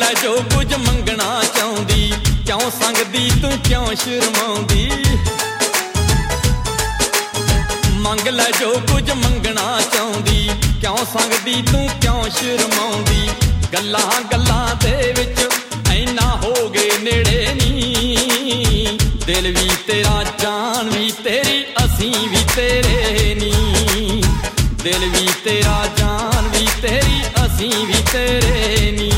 ਲੈ ਜੋ ਕੁਝ ਮੰਗਣਾ ਚਾਹੁੰਦੀ, ਕਿਉਂ ਸੰਗਦੀ ਤੂੰ ਕਿਉਂ ਸ਼ਰਮਾਉਂਦੀ। ਮੰਗ ਲੈ ਜੋ ਕੁਝ ਮੰਗਣਾ ਚਾਹੁੰਦੀ, ਕਿਉਂ ਸੰਗਦੀ ਤੂੰ ਕਿਉਂ ਸ਼ਰਮਾਉਂਦੀ। ਗੱਲਾਂ ਗੱਲਾਂ ਦੇ ਵਿੱਚ ਐਨਾ ਹੋ ਗਏ ਨੇੜੇ ਨੀ, ਦਿਲ ਵੀ ਤੇਰਾ ਜਾਨ ਵੀ ਤੇਰੀ ਅਸੀਂ ਵੀ ਤੇਰੇ ਨੀ। ਦਿਲ ਵੀ ਤੇਰਾ ਜਾਨ ਵੀ ਤੇਰੀ ਅਸੀਂ ਵੀ ਤੇਰੇ ਨੀ।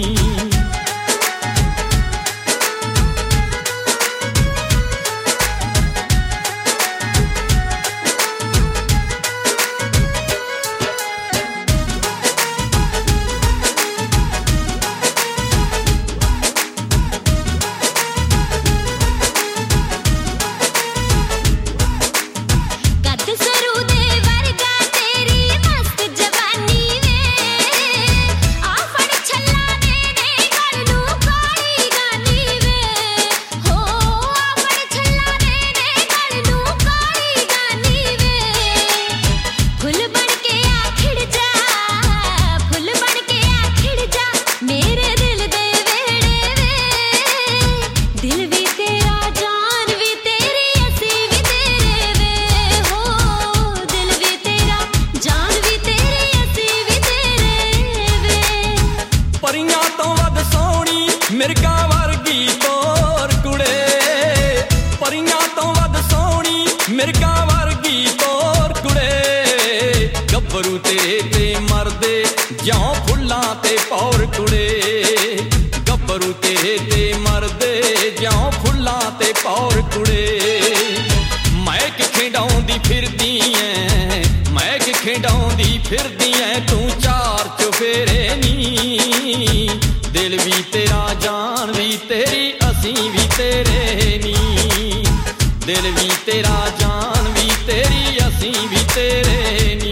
ਪਰੀਆਂ ਤੋਂ ਵੱਧ ਸੋਹਣੀ ਮਿਰਗਾਂ ਵਰਗੀ ਤੋਰ ਕੁੜੇ, ਪਰੀਆਂ ਤੋਂ ਵੱਧ ਸੋਹਣੀ ਮਿਰਗਾਂ ਵਰਗੀ ਤੋਰ ਕੁੜੇ। ਗੱਭਰੂ ਤੇਰੇ ਤੇ ਮਰਦੇ ਜਿਉਂ ਫੁੱਲਾਂ ਤੇ ਪੌਰ ਕੁੜੇ। ਗੱਭਰੂ ਤੇਰੇ ਤੇ ਮਰਦੇ ਜਿਉਂ ਫੁੱਲਾਂ ਤੇ ਪੌਰ ਕੁੜੇ। ਮਹਿਕ ਖਿੰਡਾਉਂਦੀ ਫਿਰਦੀ ਐ, ਮਹਿਕ ਖਿੰਡਾਉਂਦੀ ਫਿਰਦੀ ਐ ਤੂੰ ਚਾਰ ਚੁਫੇਰੇ ਨੀ। ਦਿਲ ਵੀ ਤੇਰਾ ਜਾਨ ਵੀ ਤੇਰੀ ਅਸੀਂ ਵੀ ਤੇਰੇ ਨੀ। ਦਿਲ ਵੀ ਤੇਰਾ ਜਾਨ ਵੀ ਤੇਰੀ ਅਸੀਂ ਵੀ ਤੇਰੇ ਨੀ।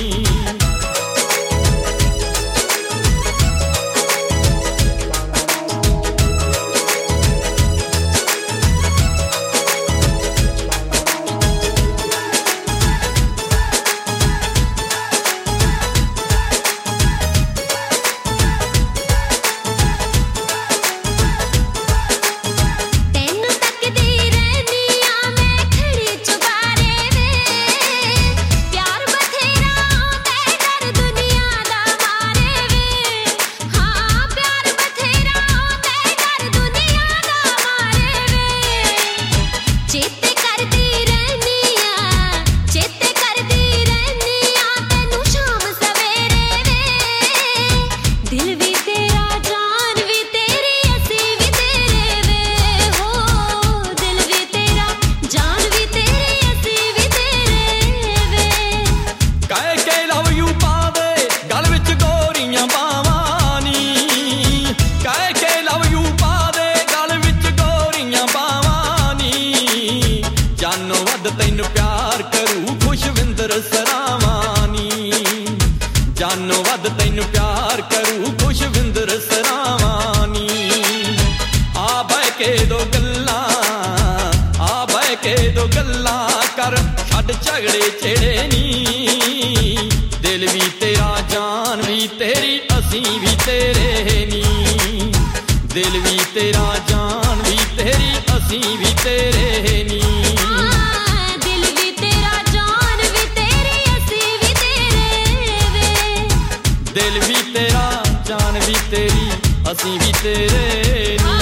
ਤੈਨੂੰ ਪਿਆਰ ਕਰੂ ਖੁਸ਼ਵਿੰਦਰ ਸਰਾਵਾਨੀ। ਜਾਨੋਂ ਵੱਧ ਤੈਨੂੰ ਪਿਆਰ ਕਰੂ ਖੁਸ਼ਵਿੰਦਰ ਸਰਾਵਾਨੀ। ਆ ਬਹਿ ਕੇ ਦੋ ਗੱਲਾਂ, ਆ ਬਹਿ ਕੇ ਦੋ ਗੱਲਾਂ ਕਰ, ਛੱਡ ਝਗੜੇ ਛੇੜੇ ਨੀ। ਦਿਲ ਵੀ ਤੇਰਾ ਜਾਨ ਵੀ ਤੇਰੀ ਅਸੀਂ ਵੀ ਤੇਰੇ ਨੀ। ਦਿਲ ਵੀ ਤੇਰਾ ਜਾਨ ਵੀ ਤੇਰੀ ਅਸੀਂ ਵੀ ਤੇਰੇ ਨੀ। ਦਿਲ ਵੀ ਤੇਰਾ ਜਾਨ ਵੀ ਤੇਰੀ ਅਸੀਂ ਵੀ ਤੇਰੇ ਨੀ।